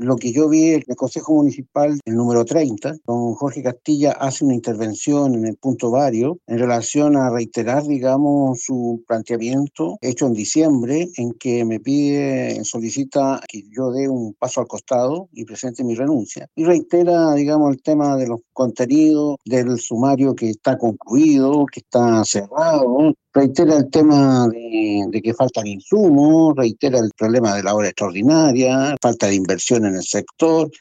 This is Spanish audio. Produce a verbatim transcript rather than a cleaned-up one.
lo que yo vi en el Consejo Municipal, el número treinta, don Jorge Castilla hace una intervención en el punto vario en relación a reiterar, digamos, su planteamiento hecho en diciembre, en que me pide, solicita que yo dé un paso al costado y presente mi renuncia. Y reitera, digamos, el tema de los contenidos del sumario que está concluido, que está cerrado. Reitera el tema de, de que faltan insumos, reitera el problema de la obra extraordinaria, falta de inversión en el sector,